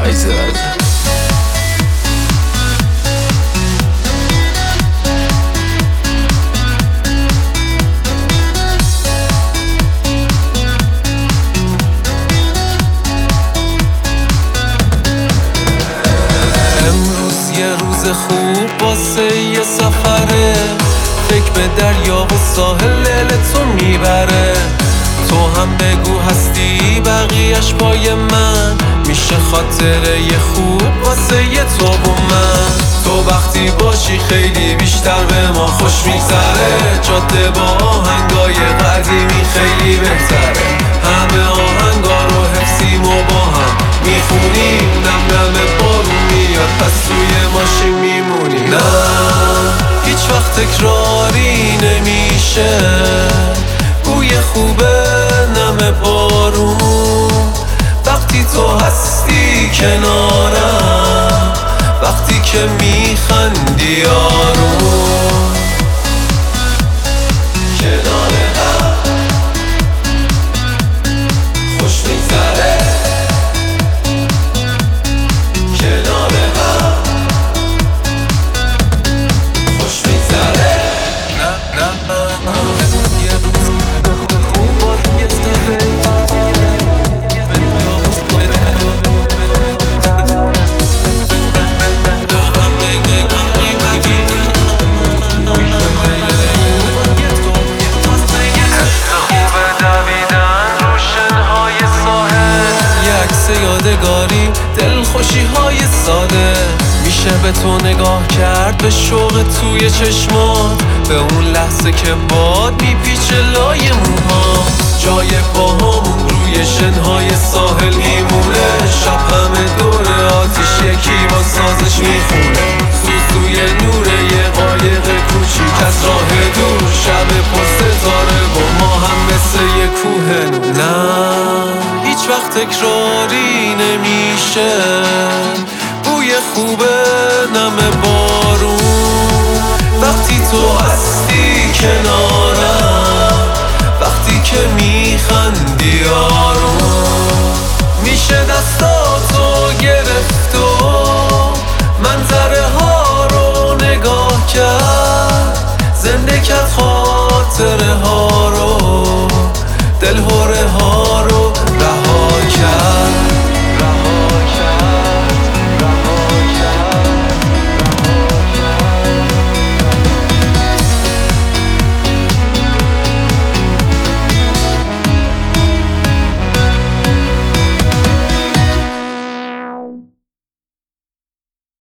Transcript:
خوب واسه یه سفره، فکر به دریا و ساحل تو میبره. تو هم بگو هستی بقیهش پای من، میشه خاطره یه خوب واسه یه تو و من. تو وقتی باشی خیلی بیشتر به ما خوش میگذره، جاده با آهنگای قدیمی خیلی بهتره. همه آهنگا رو حفظیم و با هم میخونیم، نم نم بارون میاد پس توی ماشین میمونیم. نه هیچ وقت تکراری نمیشه، بوی خوبه نم بارون. وقتی تو هستی کنارم، وقتی که میخندی آروم، کنار هم خوش میگذره، کنار هم خوش میگذره. یه روز خوب باید یه سفر یادگاری، دلخوشی های ساده. میشه به تو نگاه کرد به شوق توی چشمات، به اون لحظه که باد میپیچه لای موها. جای پاهامون روی شنهای ساحل میمونه، شب همه دور آتیش یکی با سازش میخونه. سوسوی نوره یه قایق کوچیک از راه دور، شب پشت ستاره با ما هم مثل یه کوه نور. نه هیچ وقت تکراری نمیشه، بوی خوبه نم بارون. وقتی تو هستی کنارم، وقتی که میخندی آروم، میشه دستاتو گرفت و منظره ها رو نگاه کرد. زنده کرد خاطره ها رو، دلهوره ها رو